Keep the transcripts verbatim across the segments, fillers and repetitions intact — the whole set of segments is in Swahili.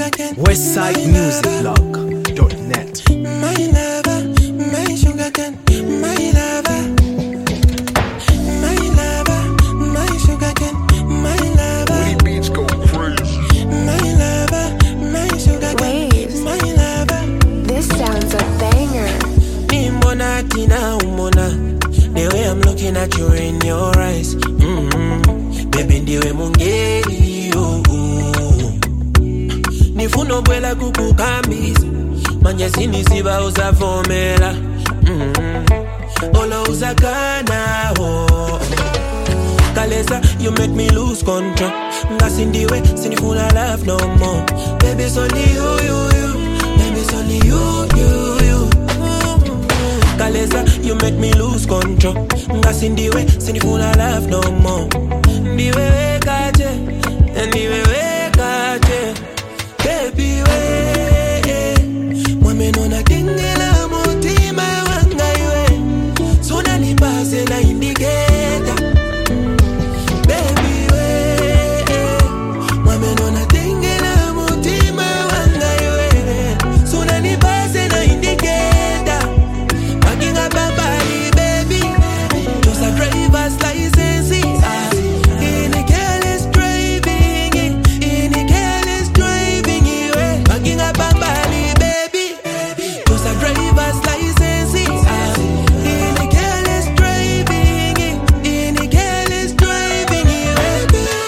sugar cane, Westside Music Blog dot net. my lover, my sugar cane, my lover, my lover, my sugar cane, my lover. When the beats go crazy. My lover, my sugar cane, Waves. my lover. This sounds a banger. Nimbona tina umona. The way I'm looking at you in your eyes, mm-hmm. Baby ndiwe mungeli oh, oh. Nifuno bwela kukukambiza manje sinisiba uzavomela mm-hmm. Olo uzakana oh. Kalesa, you make me lose control. Ngasi ndiwe, sinifuna love no more. Baby, it's only you, you, you. Baby, it's only you, you, you. Kalesa, you make me lose control. Ngasi ndiwe, sinifuna love no more. Ndiwe wekaje, ndiwe wekaje. Baby, we mwameno na kengela mutima wanga iwe. Suna nipase na indicator. Baby, we mwameno na kengela mutima wanga iwe. Suna nipase na indicator. Packing up my body, baby. Just a driver's license. Ah, in a careless driving, in a careless driving, yeah. Packing up my body, baby. Just a driver's license. Ah, in a careless driving, in a careless driving, yeah.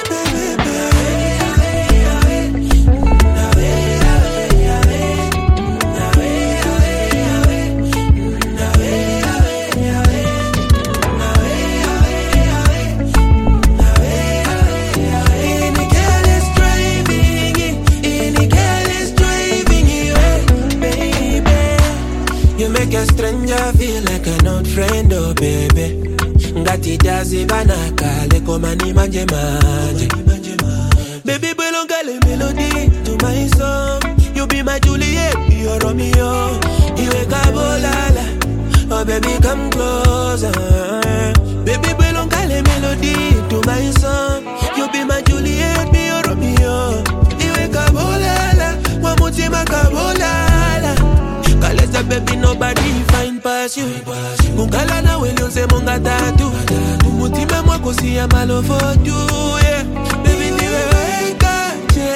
In a careless driving, in a careless driving, yeah, baby. You make a stranger feel like an old friend, oh baby. Ngati jazi banaka le komani manje manje. Baby, belonga le melody to my song. You be my Juliet, be your Romeo. You wake up, oh la la. Oh baby, come closer. Baby, belonga le melody to my song. You be my Juliet, be your Romeo. You wake up, oh la la. Wa mutima ka oh la la. Kalesa baby, nobody find past you. Mungala na wele monga tatu. Mutima mwako siya malo for you, yeah. Baby, niwe wekaje.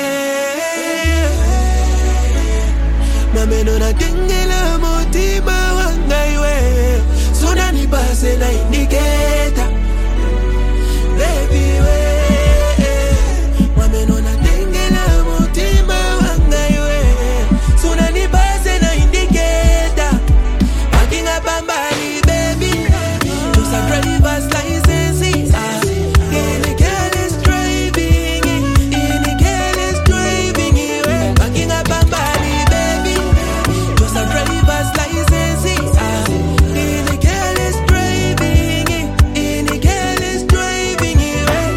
Mameno na kengela mutima wanga iwe. Suna nipase na indicator. Baby, we mameno na kengela mutima wanga iwe. Suna nipase na indicator. Packing up my body, baby. Just a driver's license. Ah, in a careless driving, in a careless driving, yeah. Packing up my body, baby. Just a driver's license. Ah, in a careless driving, in a careless driving, yeah.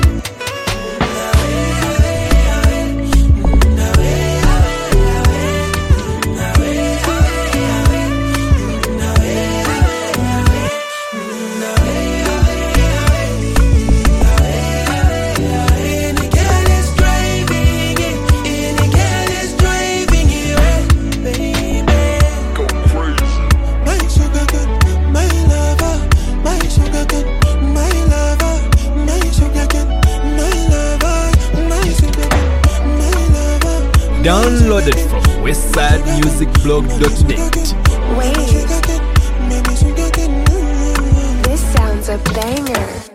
In a careless driving, in a careless driving, yeah, baby. Go crazy. My sugar cane, my lover, my sugar cane, my lover, my sugar cane, my lover, my sugar cane, my lover. Downloaded from westside music blog dot net. Waves. This sounds a banger.